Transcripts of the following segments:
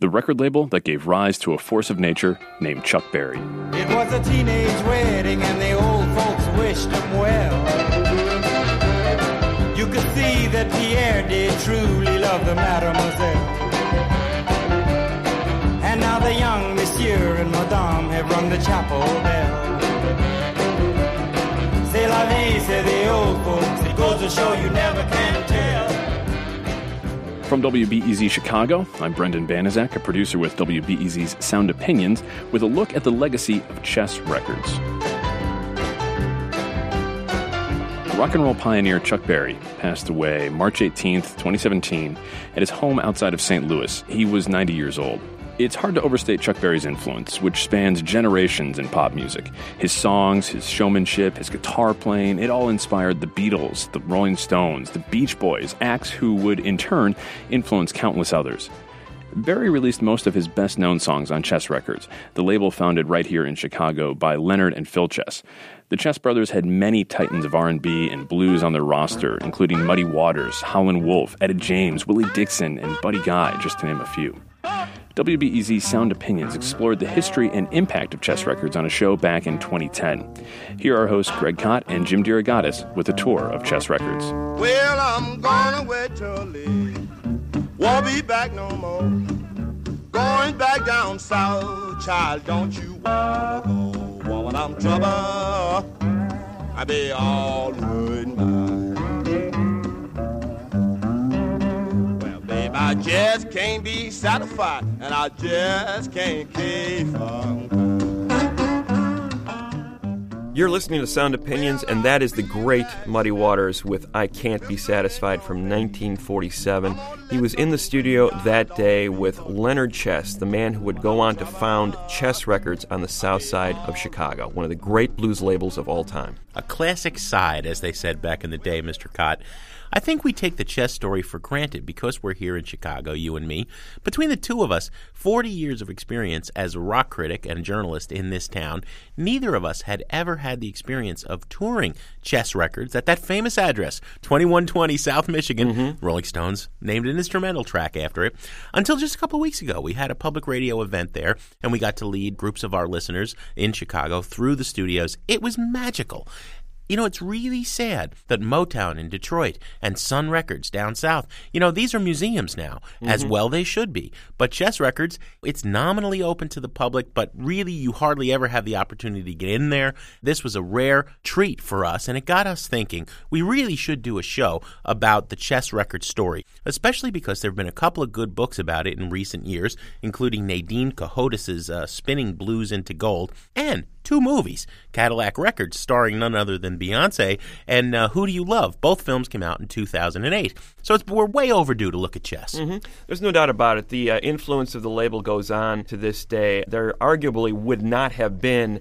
the record label that gave rise to a force of nature named Chuck Berry. It was a teenage wedding and the old folks wished him well. You could see that Pierre did truly love the mademoiselle. And now the young monsieur and madame have rung the chapel bell. C'est la vie, say the old folks. It goes to show you never can tell. From WBEZ Chicago, I'm Brendan Banaszak, a producer with WBEZ's Sound Opinions, with a look at the legacy of Chess Records. Rock and roll pioneer Chuck Berry passed away March 18th, 2017, at his home outside of St. Louis. He was 90 years old. It's hard to overstate Chuck Berry's influence, which spans generations in pop music. His songs, his showmanship, his guitar playing, it all inspired the Beatles, the Rolling Stones, the Beach Boys, acts who would, in turn, influence countless others. Berry released most of his best-known songs on Chess Records, the label founded right here in Chicago by Leonard and Phil Chess. The Chess brothers had many titans of R&B and blues on their roster, including Muddy Waters, Howlin' Wolf, Etta James, Willie Dixon, and Buddy Guy, just to name a few. WBEZ's Sound Opinions explored the history and impact of Chess Records on a show back in 2010. Here are hosts Greg Kot and Jim DeRogatis with a tour of Chess Records. Well, I'm gonna wait till late. Won't be back no more. Going back down south, child, don't you wanna go? Woman, I'm trouble. I be all good mine. I just can't be satisfied, and I just can't keep on. You're listening to Sound Opinions, and that is the great Muddy Waters with I Can't Be Satisfied from 1947. He was in the studio that day with Leonard Chess, the man who would go on to found Chess Records on the south side of Chicago, one of the great blues labels of all time. A classic side, as they said back in the day, Mr. Kot. I think we take the Chess story for granted because we're here in Chicago, you and me. Between the two of us, 40 years of experience as a rock critic and journalist in this town, neither of us had ever had the experience of touring Chess Records at that famous address, 2120 South Michigan. Rolling Stones named an instrumental track after it. Until just a couple of weeks ago, we had a public radio event there, and we got to lead groups of our listeners in Chicago through the studios. It was magical. You know, it's really sad that Motown in Detroit and Sun Records down south, you know, these are museums now, as well they should be. But Chess Records, it's nominally open to the public, but really you hardly ever have the opportunity to get in there. This was a rare treat for us, and it got us thinking we really should do a show about the Chess Records story, especially because there have been a couple of good books about it in recent years, including Nadine Cohodes' Spinning Blues into Gold, and 2 movies, Cadillac Records, starring none other than Beyonce, and Who Do You Love? Both films came out in 2008. So we're way overdue to look at chess. There's no doubt about it. The influence of the label goes on to this day. There arguably would not have been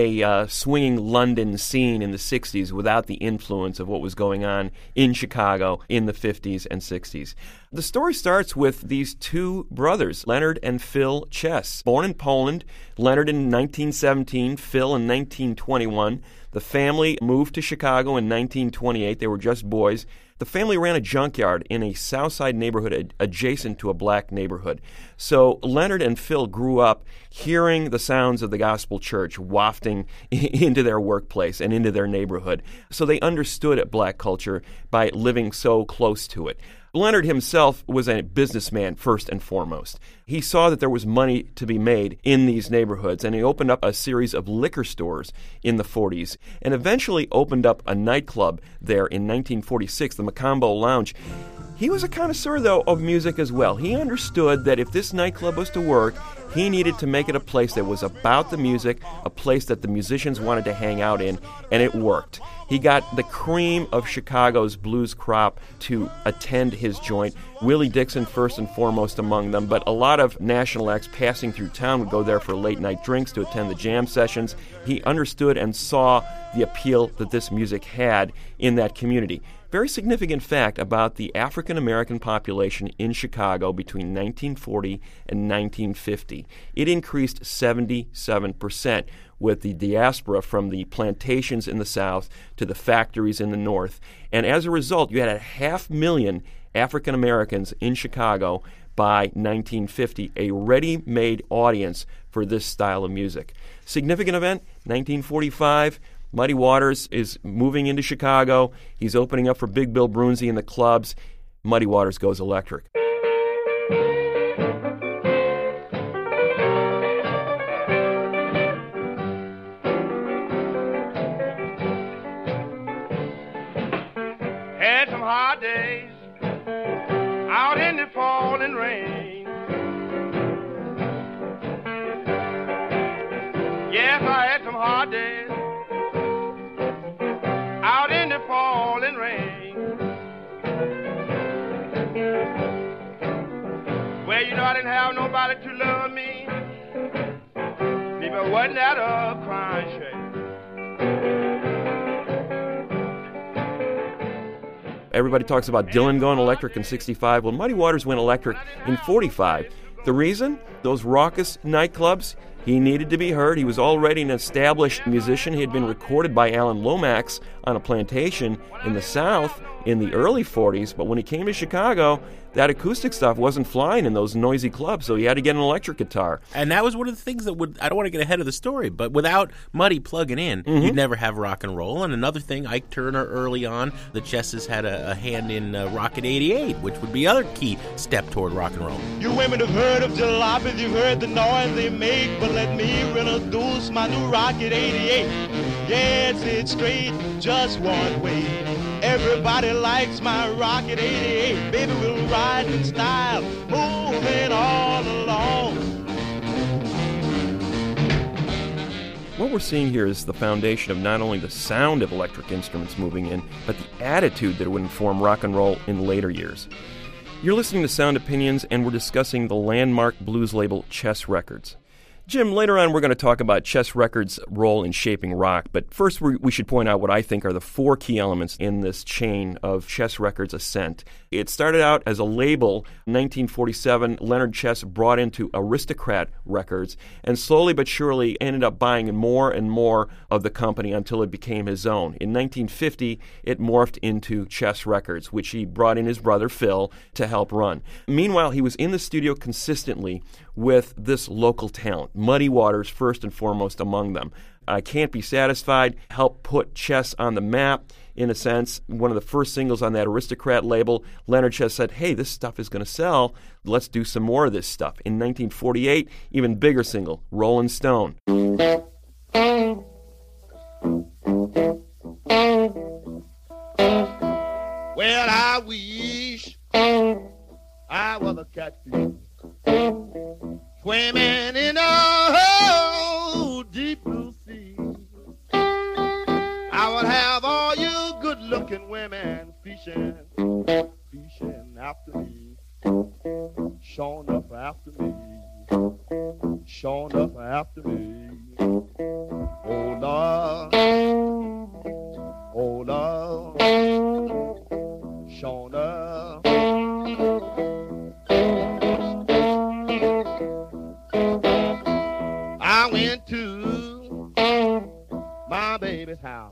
a swinging London scene in the 60s without the influence of what was going on in Chicago in the 50s and 60s. The story starts with these two brothers, Leonard and Phil Chess. Born in Poland, Leonard in 1917, Phil in 1921. The family moved to Chicago in 1928. They were just boys. The family ran a junkyard in a South Side neighborhood adjacent to a black neighborhood. So Leonard and Phil grew up hearing the sounds of the gospel church wafting into their workplace and into their neighborhood. So they understood black culture by living so close to it. Leonard himself was a businessman first and foremost. He saw that there was money to be made in these neighborhoods, and he opened up a series of liquor stores in the 40s and eventually opened up a nightclub there in 1946, the Macombo Lounge. He was a connoisseur, though, of music as well. He understood that if this nightclub was to work, he needed to make it a place that was about the music, a place that the musicians wanted to hang out in, and it worked. He got the cream of Chicago's blues crop to attend his joint. Willie Dixon first and foremost among them, but a lot of national acts passing through town would go there for late-night drinks to attend the jam sessions. He understood and saw the appeal that this music had in that community. Very significant fact about the African-American population in Chicago between 1940 and 1950. It increased 77%. With the diaspora from the plantations in the South to the factories in the North. And as a result, you had 500,000 African Americans in Chicago by 1950, a ready-made audience for this style of music. Significant event, 1945, Muddy Waters is moving into Chicago. He's opening up for Big Bill Broonzy in the clubs. Muddy Waters goes electric. Had some hard days out in the falling rain. Yes, I had some hard days out in the falling rain. Well, you know, I didn't have nobody to love me. People wasn't at a crying shame. Everybody talks about Dylan going electric in 65. Well, Muddy Waters went electric in 45. The reason? Those raucous nightclubs. He needed to be heard. He was already an established musician. He had been recorded by Alan Lomax on a plantation in the South in the early 40s. But when he came to Chicago, that acoustic stuff wasn't flying in those noisy clubs, so he had to get an electric guitar. And that was one of the things that I don't want to get ahead of the story, but without Muddy plugging in, you'd never have rock and roll. And another thing, Ike Turner early on, the Chesses had a hand in Rocket 88, which would be other key step toward rock and roll. You women have heard of jalopies, you've heard the noise they make, but let me introduce my new Rocket 88. Yes, it's straight, just one way. Everybody likes my Rocket 88. Baby, we'll ride in style, moving all along. What we're seeing here is the foundation of not only the sound of electric instruments moving in, but the attitude that would inform rock and roll in later years. You're listening to Sound Opinions, and we're discussing the landmark blues label Chess Records. Jim, later on we're going to talk about Chess Records' role in shaping rock, but first we should point out what I think are the four key elements in this chain of Chess Records' ascent. It started out as a label. In 1947, Leonard Chess brought into Aristocrat Records, and slowly but surely ended up buying more and more of the company until it became his own. In 1950, it morphed into Chess Records, which he brought in his brother Phil to help run. Meanwhile, he was in the studio consistently with this local talent, Muddy Waters first and foremost among them. I Can't Be Satisfied helped put Chess on the map, in a sense. One of the first singles on that Aristocrat label, Leonard Chess said, hey, this stuff is going to sell. Let's do some more of this stuff. In 1948, even bigger single, Rollin' Stone. Well, I wish I was a catfish swimming in a deep blue sea. I would have all you good-looking women fishing after me, showing up after me, showing up after me. Oh Lord, oh Lord, showing up. I went to my baby's house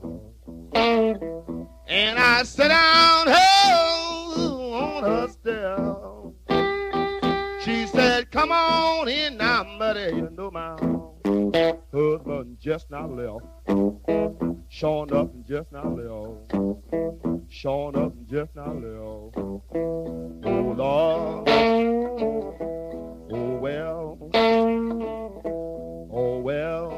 and I sat down on her step. She said, come on in now, Muddy, you know my husband just now left. Showing up and just now left. Showing up and just now left. Oh Lord, oh well, oh well.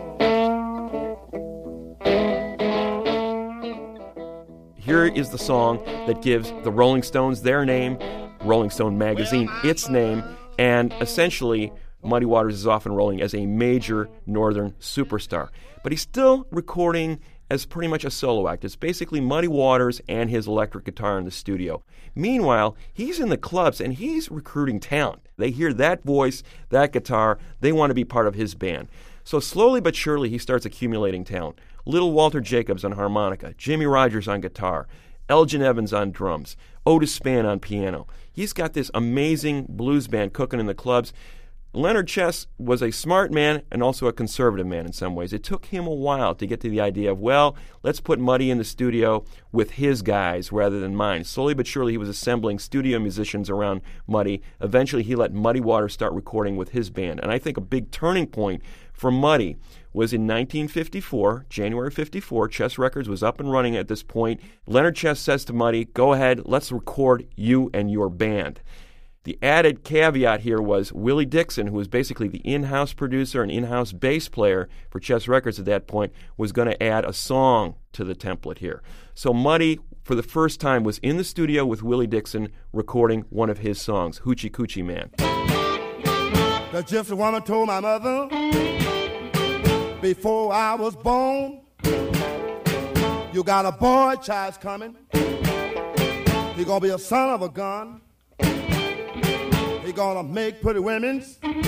Here is the song that gives the Rolling Stones their name, Rolling Stone magazine its name, and essentially Muddy Waters is off and rolling as a major northern superstar. But he's still recording as pretty much a solo act. It's basically Muddy Waters and his electric guitar in the studio. Meanwhile, he's in the clubs and he's recruiting talent. They hear that voice, that guitar, they want to be part of his band. So slowly but surely he starts accumulating talent. Little Walter Jacobs on harmonica, Jimmy Rogers on guitar, Elgin Evans on drums, Otis Spann on piano. He's got this amazing blues band cooking in the clubs. Leonard Chess was a smart man and also a conservative man in some ways. It took him a while to get to the idea of, well, let's put Muddy in the studio with his guys rather than mine. Slowly but surely, he was assembling studio musicians around Muddy. Eventually, he let Muddy Waters start recording with his band. And I think a big turning point for Muddy was in 1954, January 54. Chess Records was up and running at this point. Leonard Chess says to Muddy, go ahead, let's record you and your band. The added caveat here was Willie Dixon, who was basically the in-house producer and in-house bass player for Chess Records at that point, was going to add a song to the template here. So Muddy, for the first time, was in the studio with Willie Dixon recording one of his songs, Hoochie Coochie Man. The gypsy woman told my mother before I was born, you got a boy child's coming. He gonna be a son of a gun. He gonna make pretty women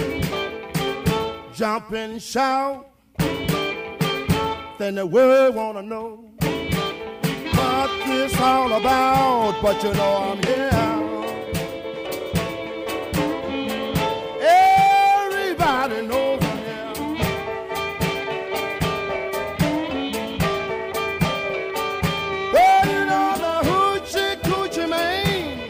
jump and shout. Then the world wanna know what this all about. But you know I'm here. Everybody knows I'm here. Well, you know the Hoochie Coochie Man.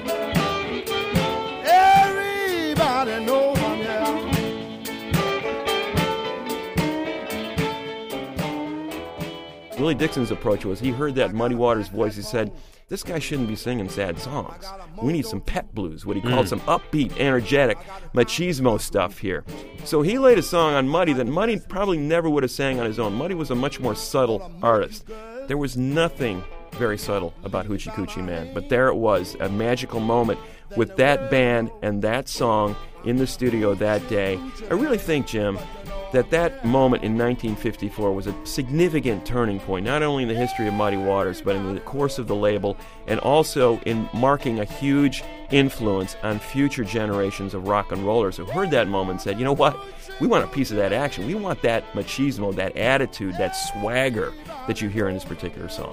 Willie Dixon's approach was he heard that Muddy Waters voice. He said, this guy shouldn't be singing sad songs. We need some pep blues, what he called some upbeat, energetic, machismo stuff here. So he laid a song on Muddy that Muddy probably never would have sang on his own. Muddy was a much more subtle artist. There was nothing very subtle about Hoochie Coochie Man, but there it was, a magical moment with that band and that song in the studio that day. I really think, Jim, that moment in 1954 was a significant turning point, not only in the history of Muddy Waters, but in the course of the label, and also in marking a huge influence on future generations of rock and rollers who heard that moment and said, you know what, we want a piece of that action. We want that machismo, that attitude, that swagger that you hear in this particular song.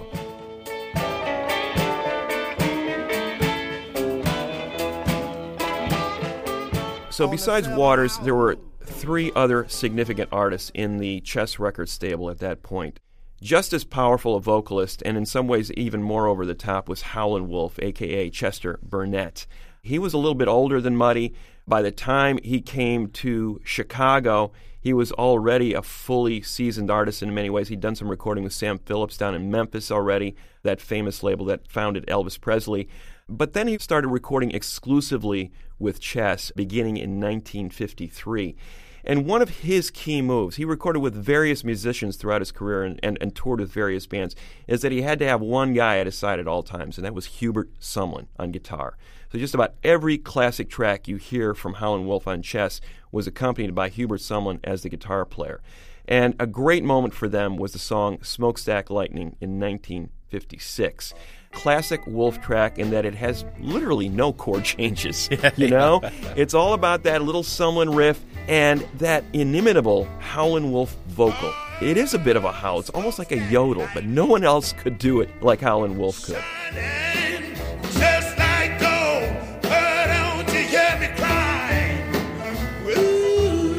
So besides Waters, there were three other significant artists in the Chess Records stable at that point. Just as powerful a vocalist, and in some ways even more over the top, was Howlin' Wolf, a.k.a. Chester Burnett. He was a little bit older than Muddy. By the time he came to Chicago, he was already a fully seasoned artist in many ways. He'd done some recording with Sam Phillips down in Memphis already, that famous label that founded Elvis Presley. But then he started recording exclusively with Chess beginning in 1953. And one of his key moves, he recorded with various musicians throughout his career and toured with various bands, is that he had to have one guy at his side at all times, and that was Hubert Sumlin on guitar. So just about every classic track you hear from Howlin' Wolf on Chess was accompanied by Hubert Sumlin as the guitar player. And a great moment for them was the song Smokestack Lightning in 1956. Classic Wolf track in that it has literally no chord changes, you know? It's all about that little Sumlin riff and that inimitable Howlin' Wolf vocal. It is a bit of a howl. It's almost like a yodel, but no one else could do it like Howlin' Wolf could. Just like gold, but don't you hear me cry? Woo,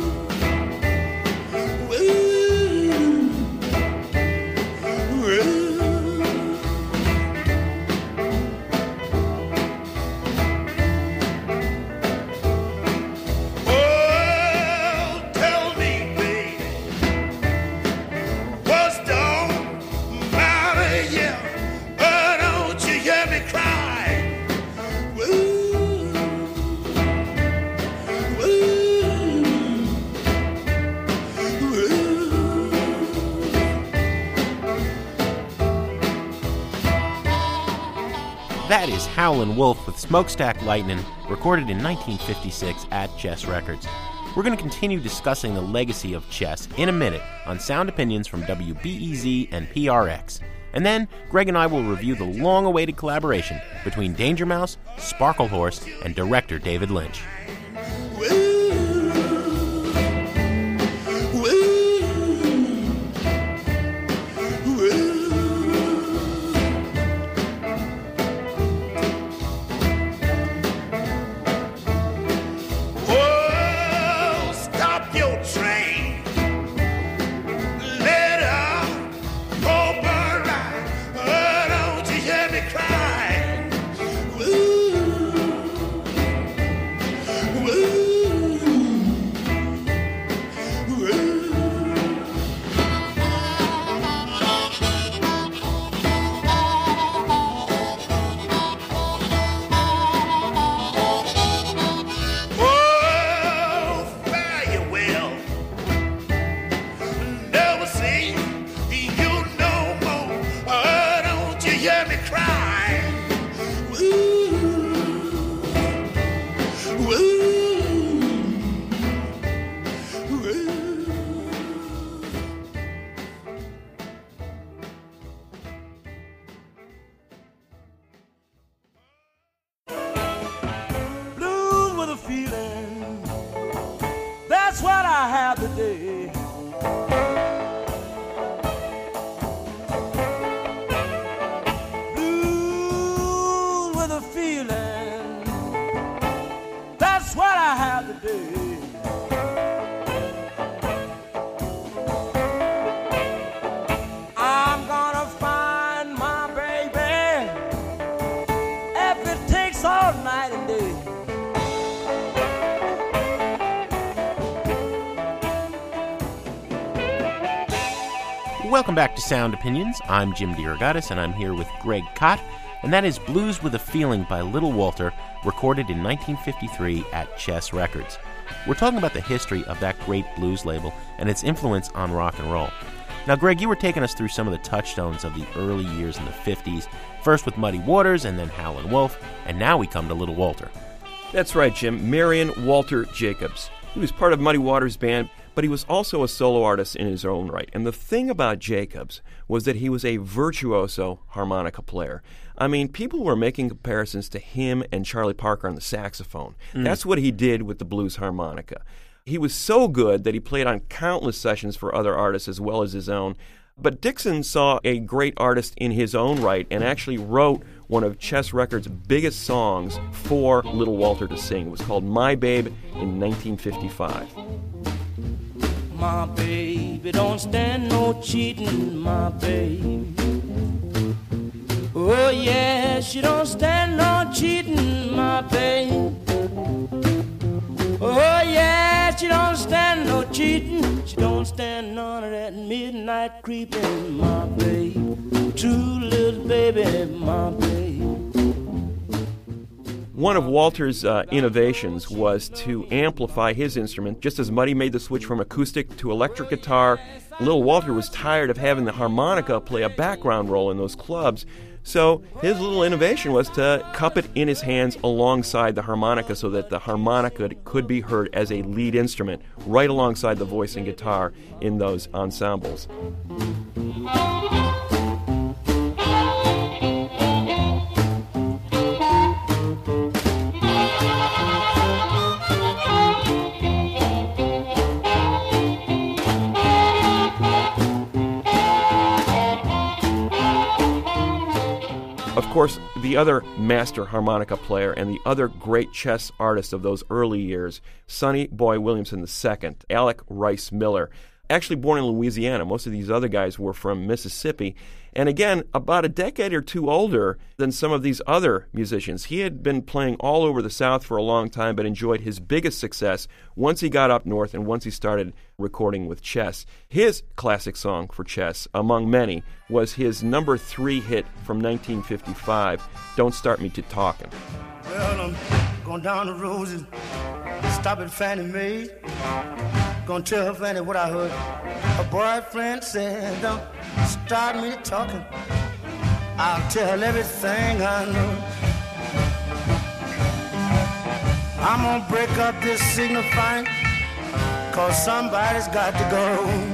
woo, woo. That is Howlin' Wolf with Smokestack Lightnin', recorded in 1956 at Chess Records. We're going to continue discussing the legacy of Chess in a minute on Sound Opinions from WBEZ and PRX. And then, Greg and I will review the long-awaited collaboration between Danger Mouse, Sparkle Horse, and director David Lynch. I have today. Blues with a feeling, that's what I have today. I'm gonna find my baby if it takes all night and day. Welcome back to Sound Opinions. I'm Jim DeRogatis, and I'm here with Greg Kot, and that is Blues with a Feeling by Little Walter, recorded in 1953 at Chess Records. We're talking about the history of that great blues label and its influence on rock and roll. Now, Greg, you were taking us through some of the touchstones of the early years in the 50s, first with Muddy Waters and then Howlin' Wolf, and now we come to Little Walter. That's right, Jim. Marion Walter Jacobs. He was part of Muddy Waters' band, but he was also a solo artist in his own right. And the thing about Jacobs was that he was a virtuoso harmonica player. I mean, people were making comparisons to him and Charlie Parker on the saxophone. That's what he did with the blues harmonica. He was so good that he played on countless sessions for other artists as well as his own. But Dixon saw a great artist in his own right and actually wrote one of Chess Records' biggest songs for Little Walter to sing. It was called My Babe in 1955. My baby don't stand no cheating, my baby. Oh yeah, she don't stand no cheating, my baby. Oh yeah, she don't stand no cheating. She don't stand none of that midnight creeping, my baby. True little baby, my baby. One of Walter's innovations was to amplify his instrument. Just as Muddy made the switch from acoustic to electric guitar, Little Walter was tired of having the harmonica play a background role in those clubs. So his little innovation was to cup it in his hands alongside the harmonica so that the harmonica could be heard as a lead instrument right alongside the voice and guitar in those ensembles. Of course, the other master harmonica player and the other great chess artist of those early years, Sonny Boy Williamson II, Alec Rice Miller, actually born in Louisiana. Most of these other guys were from Mississippi. And again, about a decade or two older than some of these other musicians. He had been playing all over the South for a long time, but enjoyed his biggest success once he got up north and once he started recording with Chess. His classic song for Chess, among many, was his number 3 hit from 1955, Don't Start Me to Talkin'. Well, I'm going down the road and stop at Fannie Mae. Gonna tell her Fannie what I heard. Her boyfriend said, don't start me talking. I'll tell everything I know. I'm gonna break up this signifying, cause somebody's got to go.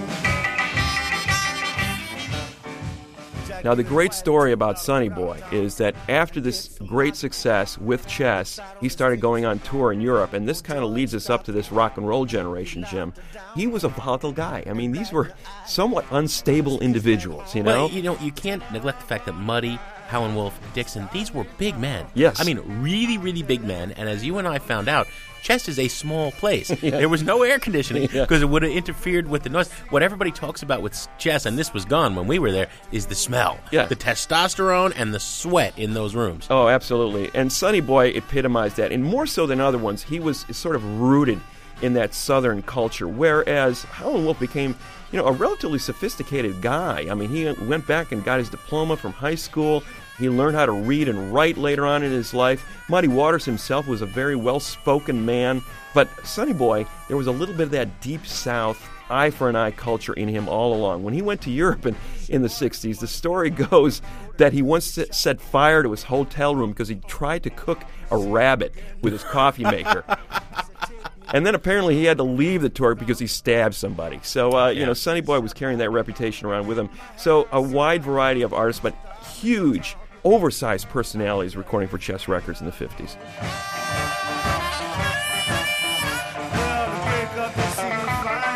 Now, the great story about Sonny Boy is that after this great success with Chess, he started going on tour in Europe, and this kind of leads us up to this rock and roll generation, Jim. He was a volatile guy. I mean, these were somewhat unstable individuals, you know? Well, you can't neglect the fact that Muddy, Howlin' Wolf, Dixon, these were big men. Yes. I mean, really, really big men, and as you and I found out, Chess is a small place. There was no air conditioning because it would have interfered with the noise. What everybody talks about with Chess, and this was gone when we were there, is the smell. Yeah. The testosterone and the sweat in those rooms. Oh, absolutely. And Sonny Boy epitomized that. And more so than other ones, he was sort of rooted in that Southern culture, whereas Howlin' Wolf became, a relatively sophisticated guy. I mean, he went back and got his diploma from high school. He learned how to read and write later on in his life. Muddy Waters himself was a very well-spoken man. But Sonny Boy, there was a little bit of that deep South, eye-for-an-eye culture in him all along. When he went to Europe in the 60s, the story goes that he once set fire to his hotel room because he tried to cook a rabbit with his coffee maker. And then apparently he had to leave the tour because he stabbed somebody. So, Sonny Boy was carrying that reputation around with him. So a wide variety of artists, but huge, oversized personalities recording for Chess Records in the 50s. Well, to break up the signifying,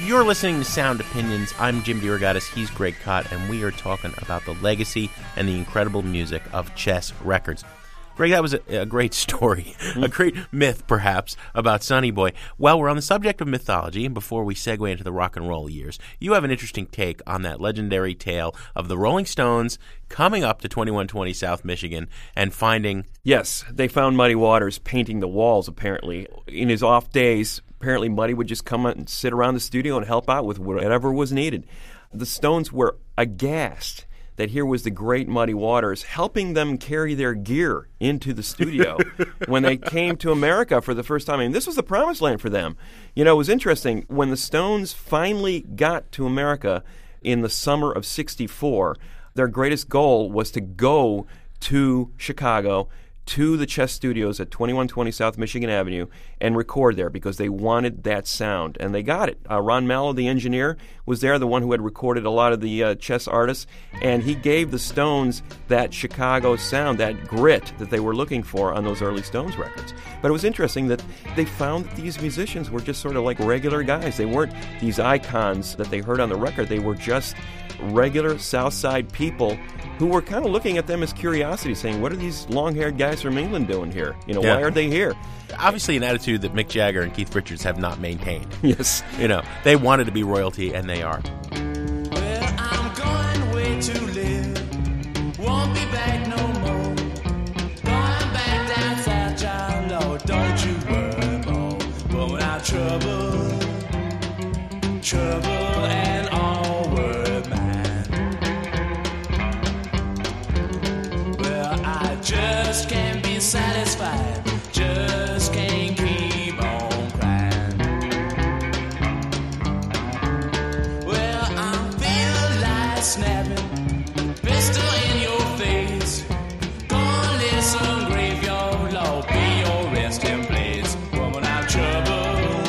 You're listening to Sound Opinions. I'm Jim DeRogatis, he's Greg Kot, and we are talking about the legacy and the incredible music of Chess Records. Greg, that was a great story, a great myth, perhaps, about Sonny Boy. Well, we're on the subject of mythology, and before we segue into the rock and roll years, you have an interesting take on that legendary tale of the Rolling Stones coming up to 2120 South Michigan and finding... Yes, they found Muddy Waters painting the walls, apparently. In his off days, apparently Muddy would just come and sit around the studio and help out with whatever was needed. The Stones were aghast that here was the great Muddy Waters helping them carry their gear into the studio when they came to America for the first time. I mean, this was the promised land for them. You know, it was interesting. When the Stones finally got to America in the summer of '64, their greatest goal was to go to Chicago, to the Chess Studios at 2120 South Michigan Avenue and record there because they wanted that sound, and they got it. Ron Mallow, the engineer, was there, the one who had recorded a lot of the chess artists, and he gave the Stones that Chicago sound, that grit that they were looking for on those early Stones records. But it was interesting that they found that these musicians were just sort of like regular guys. They weren't these icons that they heard on the record. They were just regular South Side people who were kind of looking at them as curiosity, saying, what are these long-haired guys from England doing here? You know, why are they here? Obviously an attitude that Mick Jagger and Keith Richards have not maintained. Yes. You know, they wanted to be royalty, and they are. Well, I'm going away to live. Won't be back no more. Going back down south, child, Lord, don't you worry more. But without trouble and all were mine. Well, I just can't be satisfied. Just can't keep on crying. Well, I feel like snapping, pistol in your face. Gonna listen, graveyard, Lord, be your resting place. Woman, I've trouble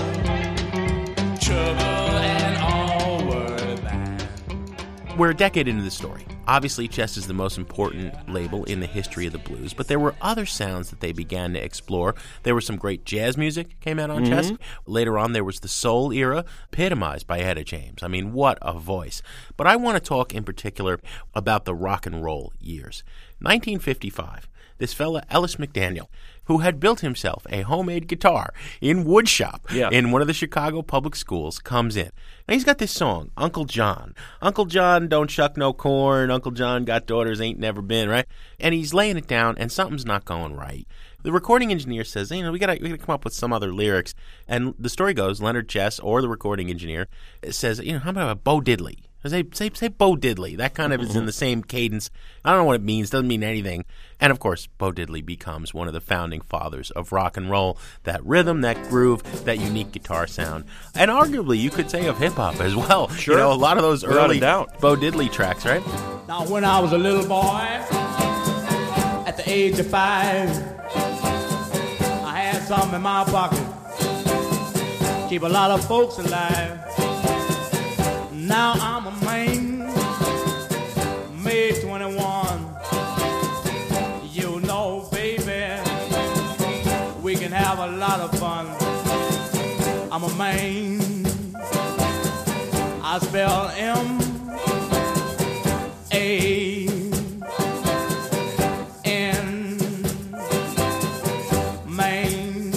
and all were mine. We're a decade into the story. Obviously, Chess is the most important label in the history of the blues, but there were other sounds that they began to explore. There was some great jazz music came out on Chess. Later on, there was the soul era, epitomized by Etta James. I mean, what a voice. But I want to talk in particular about the rock and roll years. 1955, this fella, Ellis McDaniel, who had built himself a homemade guitar in woodshop in one of the Chicago public schools, comes in. Now, he's got this song, Uncle John. Uncle John don't shuck no corn. Uncle John got daughters ain't never been, right? And he's laying it down, and something's not going right. The recording engineer says, we gotta come up with some other lyrics. And the story goes, Leonard Chess, or the recording engineer, says, how about a Bo Diddley? Say Bo Diddley. That kind of is in the same cadence. I don't know what it means. Doesn't mean anything. And, of course, Bo Diddley becomes one of the founding fathers of rock and roll. That rhythm, that groove, that unique guitar sound. And arguably, you could say of hip-hop as well. Sure. A lot of those Without early a doubt. Bo Diddley tracks, right? Now, when I was a little boy, at the age of 5, I had something in my pocket. Keep a lot of folks alive. Now I'm a man, May 21. You know, baby, we can have a lot of fun. I'm a man. I spell M-A-N, man.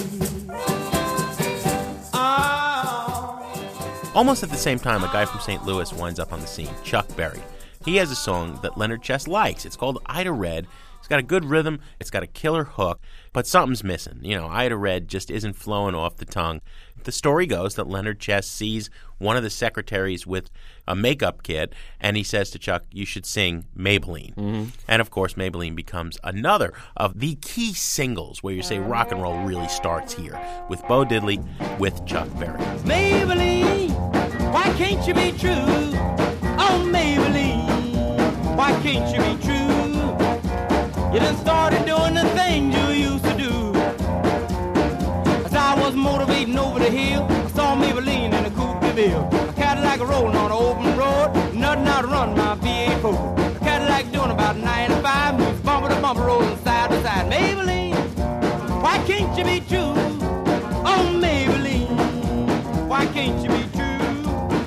Almost at the same time, a guy from St. Louis winds up on the scene, Chuck Berry. He has a song that Leonard Chess likes. It's called Ida Red. It's got a good rhythm. It's got a killer hook, but something's missing. Ida Red just isn't flowing off the tongue. The story goes that Leonard Chess sees one of the secretaries with a makeup kit, and he says to Chuck, you should sing Maybelline. And, of course, Maybelline becomes another of the key singles where you say rock and roll really starts here, with Bo Diddley, with Chuck Berry. Maybelline, why can't you be true? Oh, Maybelline, why can't you be true? You done started doing the things you used to do. As I was motivating over the hill, I saw Maybelline in a coupe de ville. A Cadillac rolling on an open road, nothing out to run my V8 Ford. A Cadillac doing about 95, moves bumper to bumper, rolling side to side. Maybelline, why can't you be true? Oh, Maybelline, why can't you be true?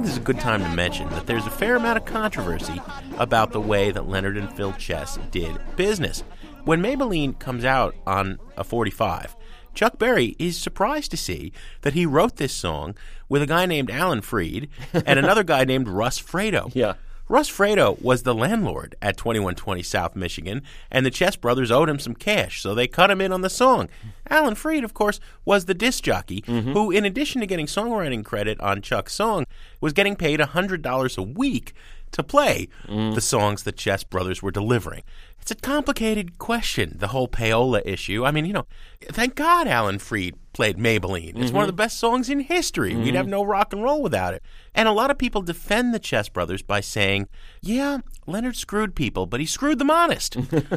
think this is a good time to mention that there's a fair amount of controversy about the way that Leonard and Phil Chess did business. When Maybelline comes out on a 45, Chuck Berry is surprised to see that he wrote this song with a guy named Alan Freed and another guy named Russ Fredo. Yeah. Russ Fredo was the landlord at 2120 South Michigan, and the Chess brothers owed him some cash, so they cut him in on the song. Alan Freed, of course, was the disc jockey who, in addition to getting songwriting credit on Chuck's song, was getting paid $100 a week to play the songs the Chess brothers were delivering. It's a complicated question, the whole payola issue. I mean, thank God Alan Freed played Maybelline. It's one of the best songs in history. We'd have no rock and roll without it. And a lot of people defend the Chess brothers by saying, yeah, Leonard screwed people, but he screwed them honest.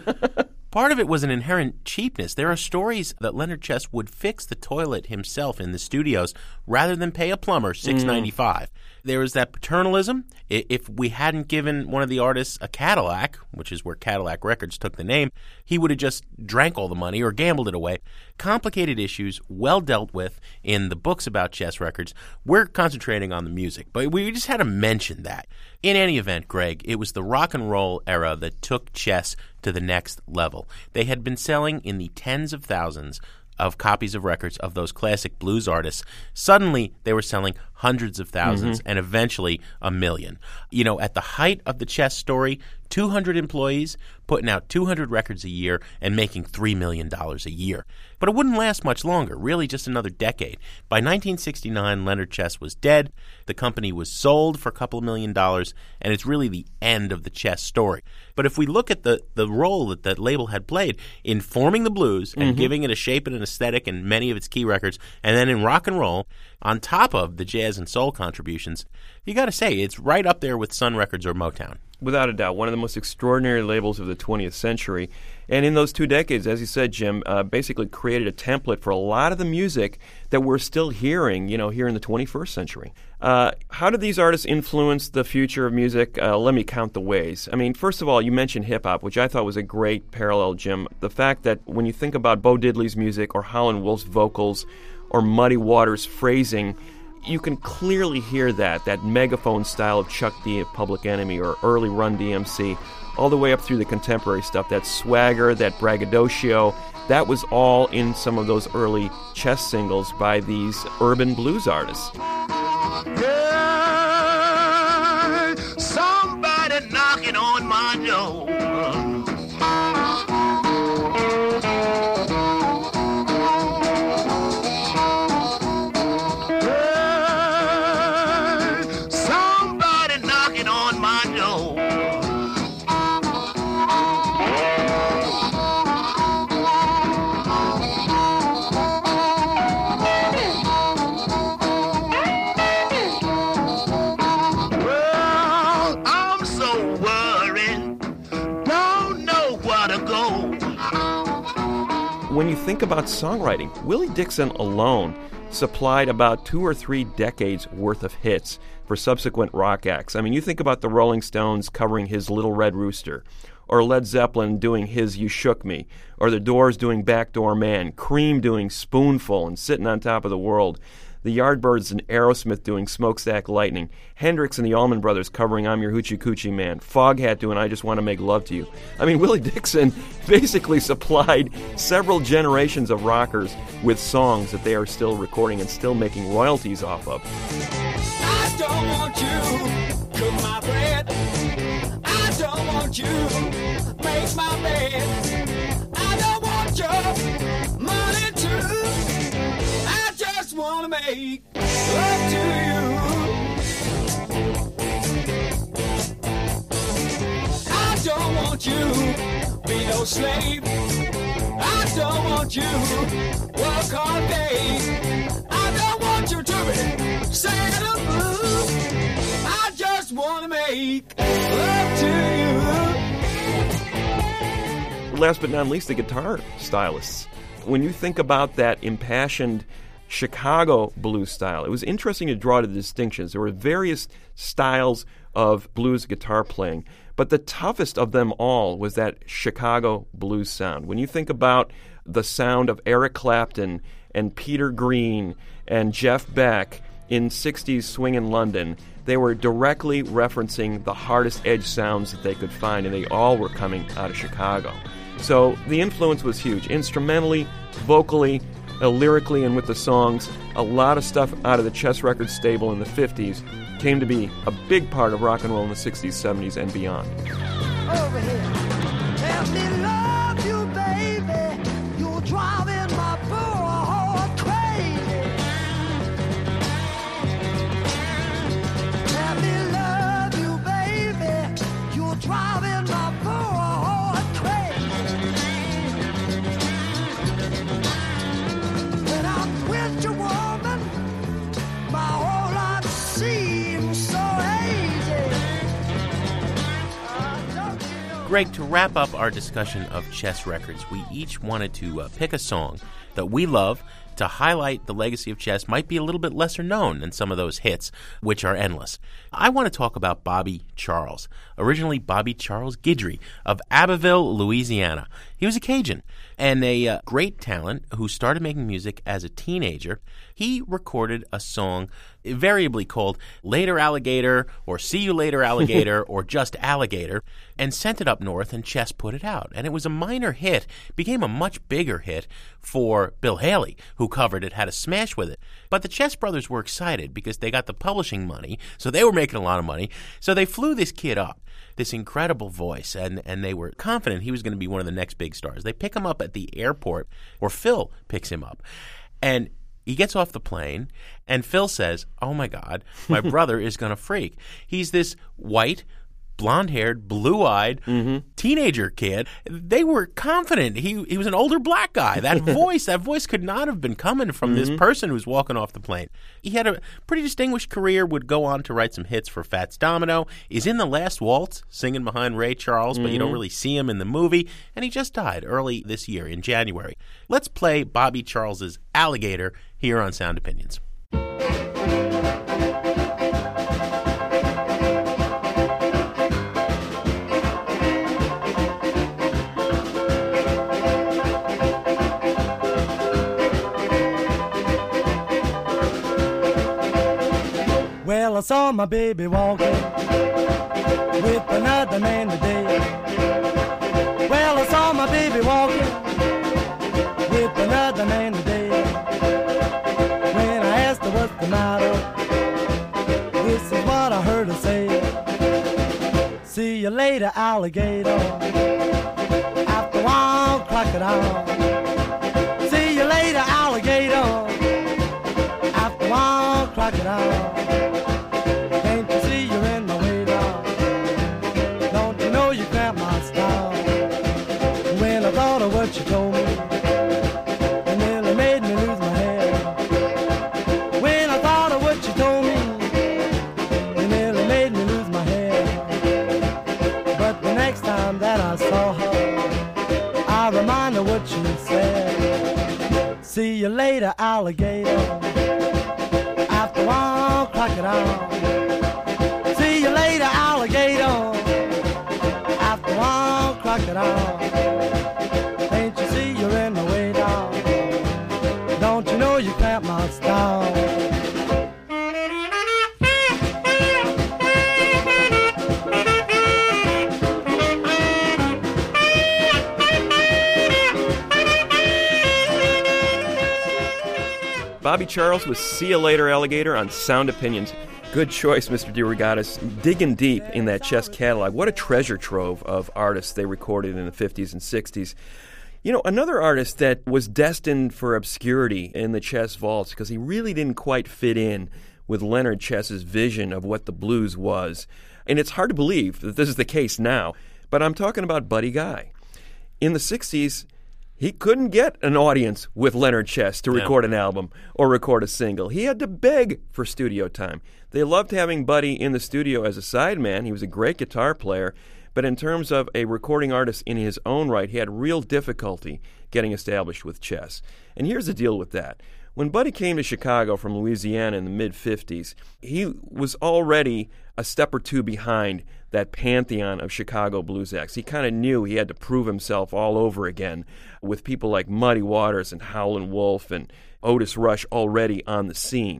Part of it was an inherent cheapness. There are stories that Leonard Chess would fix the toilet himself in the studios rather than pay a plumber $6.95. There was that paternalism. If we hadn't given one of the artists a Cadillac, which is where Cadillac Records took the name, he would have just drank all the money or gambled it away. Complicated issues, well dealt with in the books about Chess Records. We're concentrating on the music, but we just had to mention that. In any event, Greg, it was the rock and roll era that took Chess to the next level. They had been selling in the tens of thousands of copies of records of those classic blues artists. Suddenly, they were selling hundreds of thousands and eventually 1 million. At the height of the Chess story, 200 employees putting out 200 records a year and making $3 million a year. But it wouldn't last much longer, really just another decade. By 1969, Leonard Chess was dead. The company was sold for a couple of $1 million, and it's really the end of the Chess story. But if we look at the role that that label had played in forming the blues and giving it a shape and an aesthetic in many of its key records, and then in rock and roll, on top of the jazz and soul contributions, you got to say it's right up there with Sun Records or Motown. Without a doubt, one of the most extraordinary labels of the 20th century. And in those 2 decades, as you said, Jim, basically created a template for a lot of the music that we're still hearing, here in the 21st century. How did these artists influence the future of music? Let me count the ways. I mean, first of all, you mentioned hip-hop, which I thought was a great parallel, Jim. The fact that when you think about Bo Diddley's music or Howlin' Wolf's vocals or Muddy Waters' phrasing, you can clearly hear that megaphone style of Chuck D of Public Enemy or early Run DMC, all the way up through the contemporary stuff, that swagger, that braggadocio, that was all in some of those early Chess singles by these urban blues artists. Yeah, somebody knocking on my door. When you think about songwriting, Willie Dixon alone supplied about 2 or 3 decades worth of hits for subsequent rock acts. I mean, you think about the Rolling Stones covering his Little Red Rooster, or Led Zeppelin doing his You Shook Me, or the Doors doing Backdoor Man, Cream doing Spoonful and Sitting on Top of the World, the Yardbirds and Aerosmith doing Smokestack Lightning, Hendrix and the Allman Brothers covering I'm Your Hoochie Coochie Man, Foghat doing I Just Want to Make Love to You. I mean, Willie Dixon basically supplied several generations of rockers with songs that they are still recording and still making royalties off of. I don't want you to cook my bread. I don't want you to make my bed. I don't want your money too. I just want to make love to you. I don't want you to be no slave. I don't want you to work all day. I don't want you to be singing the blues. I just want to make love to you. Last but not least, the guitar stylists. When you think about that impassioned Chicago blues style, it was interesting to draw the distinctions. There were various styles of blues guitar playing, but the toughest of them all was that Chicago blues sound. When you think about the sound of Eric Clapton and Peter Green and Jeff Beck in 60s swing in London, they were directly referencing the hardest edge sounds that they could find, and they all were coming out of Chicago. So the influence was huge. Instrumentally, vocally, lyrically, and with the songs, a lot of stuff out of the Chess Records stable in the 50s came to be a big part of rock and roll in the 60s, 70s, and beyond. Over here. Let me love you, baby. You're driving my poor heart crazy. Let me love you, baby. You're driving my poor heart crazy. When I'm with you, woman, my whole life seems so hazy. Don't you know? Greg, to wrap up our discussion of Chess Records, we each wanted to pick a song that we love to highlight the legacy of Chess. Might be a little bit lesser known than some of those hits, which are endless. I want to talk about Bobby Charles, originally Bobby Charles Guidry of Abbeville, Louisiana. He was a Cajun and a great talent who started making music as a teenager. He recorded a song invariably called Later Alligator or See You Later Alligator or just Alligator, and sent it up north, and Chess put it out. And it was a minor hit, became a much bigger hit for Bill Haley, who covered it, had a smash with it. But the Chess brothers were excited because they got the publishing money, so they were making a lot of money. So they flew this kid up, this incredible voice, and they were confident he was going to be one of the next big stars. They pick him up at the airport, or Phil picks him up, and he gets off the plane, and Phil says, "Oh my God, my brother is going to freak." He's this white, blonde-haired, blue-eyed teenager kid. They were confident. He was an older black guy. That voice could not have been coming from this person who's walking off the plane. He had a pretty distinguished career, would go on to write some hits for Fats Domino, is in The Last Waltz, singing behind Ray Charles, but you don't really see him in the movie, and he just died early this year in January. Let's play Bobby Charles's Alligator here on Sound Opinions. Well, I saw my baby walking with another man today. Well, I saw my baby walking with another man today. When I asked her what's the matter, this is what I heard her say. See you later, alligator. After a while, crocodile. See you later, alligator. After a while, crocodile. What you told me, it nearly made me lose my head. When I thought of what you told me, it nearly made me lose my head. But the next time that I saw her, I reminded her what she said. See you later, alligator. After a while, crocodile. See you later, alligator. After a while, crocodile. Don't you know you cramp my style? Bobby Charles with See You Later, Alligator on Sound Opinions. Good choice, Mr. DeRogatis. Digging deep in that Chess catalog. What a treasure trove of artists they recorded in the 50s and 60s. You know, another artist that was destined for obscurity in the Chess vaults because he really didn't quite fit in with Leonard Chess's vision of what the blues was. And it's hard to believe that this is the case now, but I'm talking about Buddy Guy. In the 60s, he couldn't get an audience with Leonard Chess to record an album or record a single. He had to beg for studio time. They loved having Buddy in the studio as a sideman. He was a great guitar player. But in terms of a recording artist in his own right, he had real difficulty getting established with Chess. And here's the deal with that. When Buddy came to Chicago from Louisiana in the mid-50s, he was already a step or two behind that pantheon of Chicago blues acts. He kind of knew he had to prove himself all over again with people like Muddy Waters and Howlin' Wolf and Otis Rush already on the scene.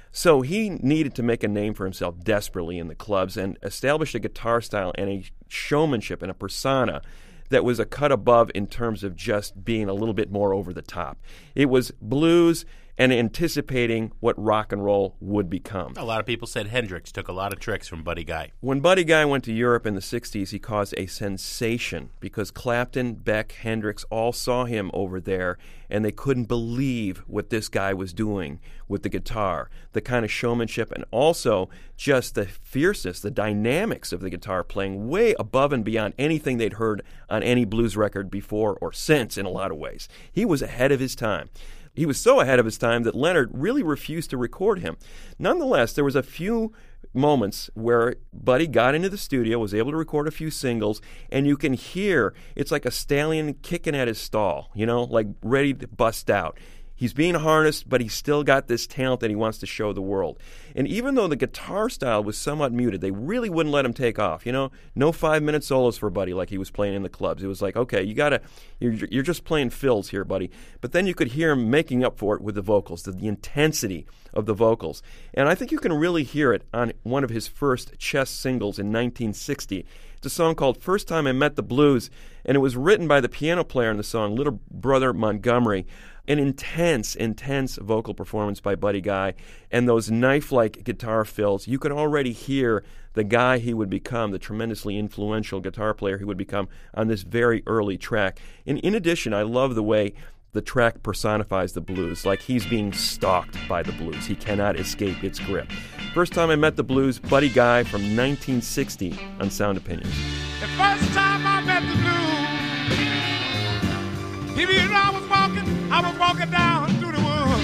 So he needed to make a name for himself desperately in the clubs and established a guitar style and a showmanship and a persona that was a cut above in terms of just being a little bit more over the top. It was blues and anticipating what rock and roll would become. A lot of people said Hendrix took a lot of tricks from Buddy Guy. When Buddy Guy went to Europe in the 60s, he caused a sensation because Clapton, Beck, Hendrix all saw him over there, and they couldn't believe what this guy was doing with the guitar, the kind of showmanship, and also just the fierceness, the dynamics of the guitar playing way above and beyond anything they'd heard on any blues record before or since in a lot of ways. He was ahead of his time. He was so ahead of his time that Leonard really refused to record him. Nonetheless, there was a few moments where Buddy got into the studio, was able to record a few singles, and you can hear it's like a stallion kicking at his stall, like ready to bust out. He's being harnessed, but he's still got this talent that he wants to show the world. And even though the guitar style was somewhat muted, they really wouldn't let him take off. No 5-minute solos for Buddy like he was playing in the clubs. It was like, okay, you're just playing fills here, buddy. But then you could hear him making up for it with the vocals, the intensity of the vocals. And I think you can really hear it on one of his first Chess singles in 1960. It's a song called First Time I Met the Blues, and it was written by the piano player in the song, Little Brother Montgomery. An intense vocal performance by Buddy Guy, and those knife-like guitar fills. You could already hear the guy he would become, the tremendously influential guitar player he would become on this very early track. And in addition, I love the way the track personifies the blues, like he's being stalked by the blues. He cannot escape its grip. First Time I Met the Blues, Buddy Guy from 1960 on Sound Opinions. The first time I met the blues, I was walking down through the woods.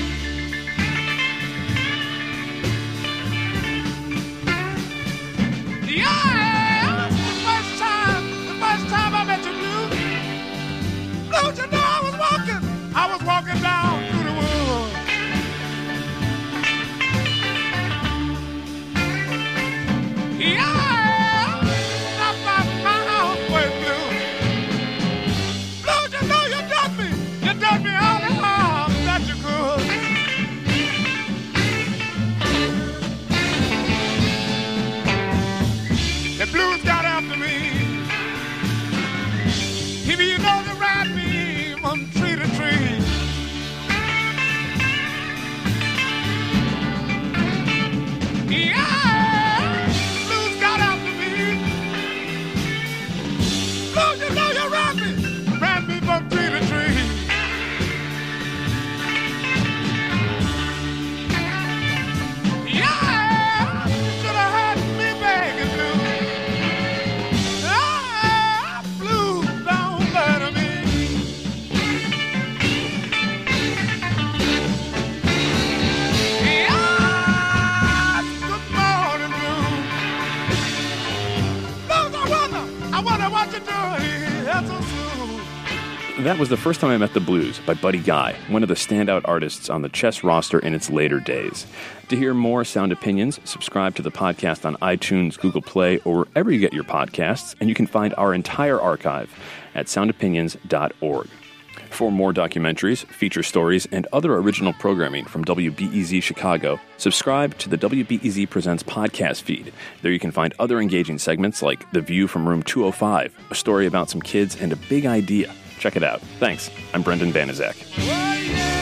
Yeah, the first time I met the blues, I was walking down through the woods. Yeah, not my house was blue. Blues, you done me all the harm that you could. The blues got after me. If you know they ride me from tree to tree. Yeah, blues got after me. Blues, you know you ride me from tree to tree. That was The First Time I Met the Blues by Buddy Guy, one of the standout artists on the Chess roster in its later days. To hear more Sound Opinions, subscribe to the podcast on iTunes, Google Play, or wherever you get your podcasts, and you can find our entire archive at soundopinions.org. For more documentaries, feature stories, and other original programming from WBEZ Chicago, subscribe to the WBEZ Presents podcast feed. There you can find other engaging segments like The View from Room 205, a story about some kids and a big idea. Check it out. Thanks. I'm Brendan Banaszak. Oh, yeah.